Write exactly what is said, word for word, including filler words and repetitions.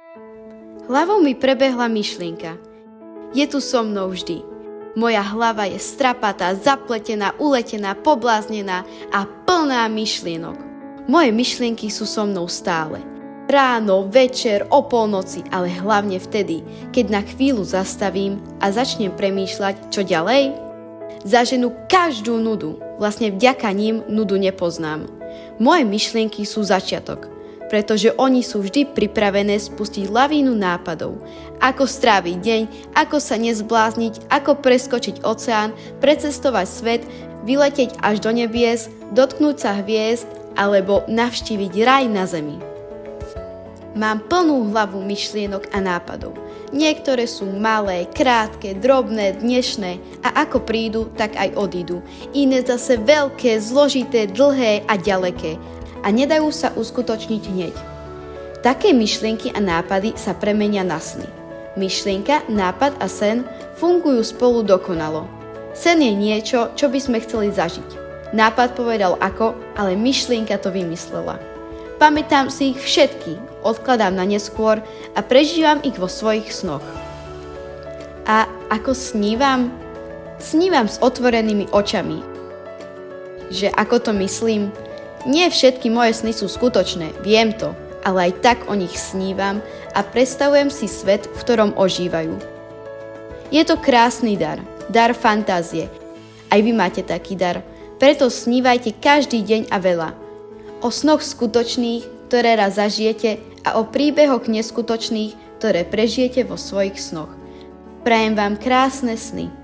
Hlavou mi prebehla myšlienka. Je tu so mnou vždy. Moja hlava je strapatá, zapletená, uletená, pobláznená a plná myšlienok. Moje myšlienky sú so mnou stále. Ráno, večer, o polnoci, ale hlavne vtedy, keď na chvíľu zastavím a začnem premýšľať, čo ďalej. Zaženú každú nudu, vlastne vďaka ním nudu nepoznám. Moje myšlienky sú začiatok, pretože oni sú vždy pripravené spustiť lavínu nápadov. Ako stráviť deň, ako sa nezblázniť, ako preskočiť oceán, precestovať svet, vyletieť až do nebies, dotknúť sa hviezd alebo navštíviť raj na zemi. Mám plnú hlavu myšlienok a nápadov. Niektoré sú malé, krátke, drobné, dnešné a ako prídu, tak aj odídu. Iné zase veľké, zložité, dlhé a ďaleké a nedajú sa uskutočniť hneď. Také myšlienky a nápady sa premenia na sny. Myšlienka, nápad a sen fungujú spolu dokonalo. Sen je niečo, čo by sme chceli zažiť. Nápad povedal ako, ale myšlienka to vymyslela. Pamätám si ich všetky, odkladám na neskôr a prežívam ich vo svojich snoch. A ako snívam? Snívam s otvorenými očami. Že ako to myslím? Nie všetky moje sny sú skutočné, viem to, ale aj tak o nich snívam a predstavujem si svet, v ktorom ožívajú. Je to krásny dar, dar fantázie. Aj vy máte taký dar, preto snívajte každý deň a veľa. O snoch skutočných, ktoré raz zažijete a o príbehoch neskutočných, ktoré prežijete vo svojich snoch. Prajem vám krásne sny.